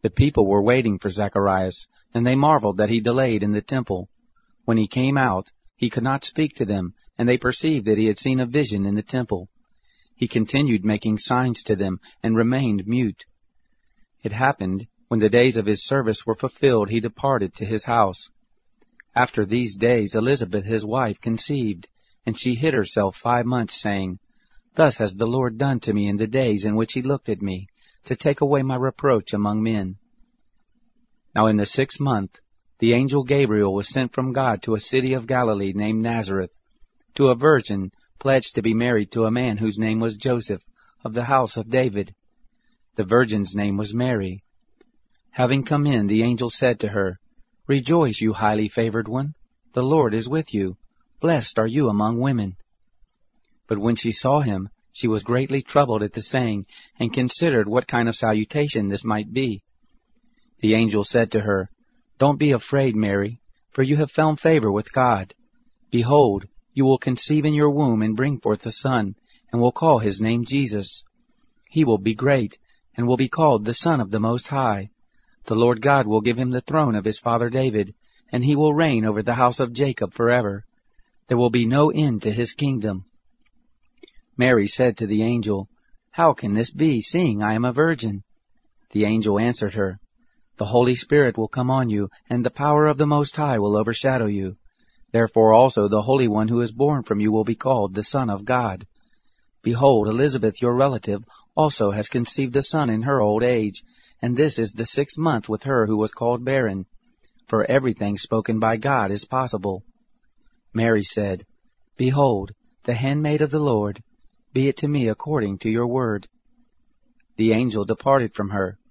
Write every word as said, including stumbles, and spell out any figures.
The people were waiting for Zacharias, and they marveled that he delayed in the temple. When he came out, he could not speak to them, and they perceived that he had seen a vision in the temple. He continued making signs to them, and remained mute. It happened, when the days of his service were fulfilled, he departed to his house. After these days Elizabeth his wife conceived, and she hid herself five months, saying, Thus has the Lord done to me in the days in which he looked at me, to take away my reproach among men. Now in the sixth month, the angel Gabriel was sent from God to a city of Galilee named Nazareth, to a virgin pledged to be married to a man whose name was Joseph, of the house of David. The virgin's name was Mary. Having come in, the angel said to her, Rejoice, you highly favored one, the Lord is with you. Blessed are you among women. But when she saw him, she was greatly troubled at the saying, and considered what kind of salutation this might be. The angel said to her, Don't be afraid, Mary, for you have found favor with God. Behold, you will conceive in your womb and bring forth a son, and will call his name Jesus. He will be great, and will be called the Son of the Most High. The Lord God will give him the throne of his father David, and he will reign over the house of Jacob forever. There will be no end to his kingdom. Mary said to the angel, How can this be, seeing I am a virgin? The angel answered her, The Holy Spirit will come on you, and the power of the Most High will overshadow you. Therefore also the Holy One who is born from you will be called the Son of God. Behold, Elizabeth your relative also has conceived a son in her old age, and this is the sixth month with her who was called barren. For everything spoken by God is possible. Mary said, Behold, the handmaid of the Lord, be it to me according to your word. The angel departed from her,